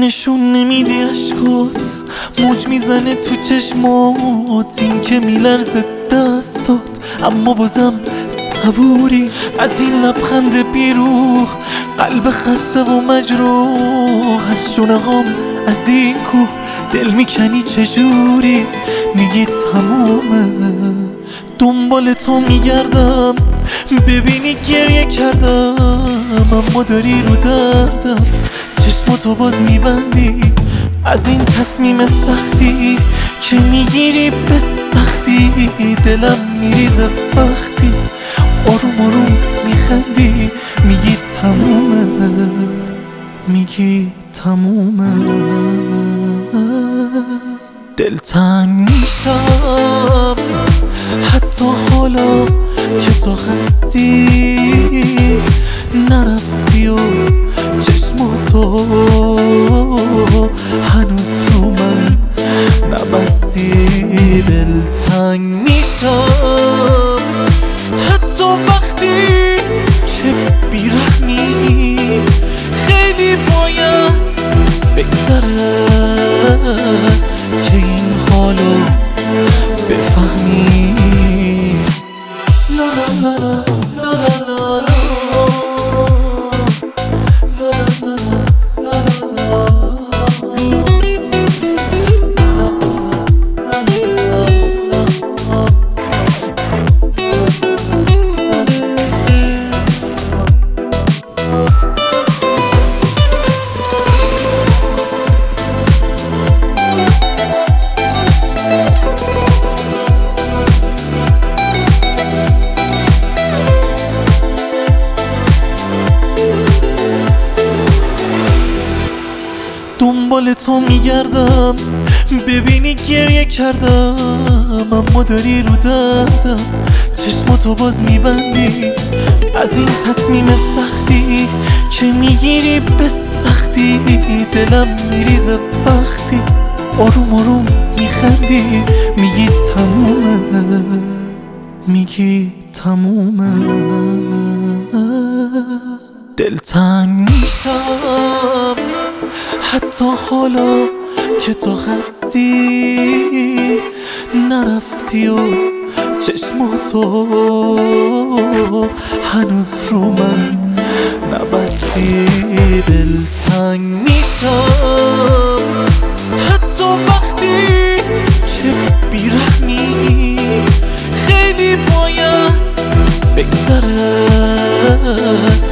نشون نمیدی عشقات، موج میزنه تو چشمات، این که میلرزه دستات اما بازم صبوری. از این لبخند بیروح قلب خسته و مجروح، از شونه‌هام از این کوه دل میکنی چجوری؟ میگی تمومه، دنبال تو میگردم ببینی گریه کردم، اما داری رو دردم چشماتو باز میبندی. از این تصمیم سختی که میگیری به سختی، دلم میریزه وقتی آروم آروم میخندی. میگی تمومه، میگی تمومه. دلتنگ میشم حتی حالا که تو خستی، نرفتی و چشماتو هنوز رو من نبستی. دلتنگ میشم حتی وقتی که بیرحمی، خیلی باید بگذره که این حالو بفهمی. لا لا لا لا لا لا دنبال تو میگردم ببینی گریه کردم، اما داری رو دردم چشماتو باز میبندی. از این تصمیم سختی که میگیری به سختی، دلم میریزه وقتی آروم آروم میخندی. میگی تمومه، میگی تمومه. دلتنگ میشم حتی حالا که تو خستی، نرفتی و چشماتو هنوز رو من نبستی. دلتنگ میشم حتی وقتی که بیرحمی، خیلی باید بگذره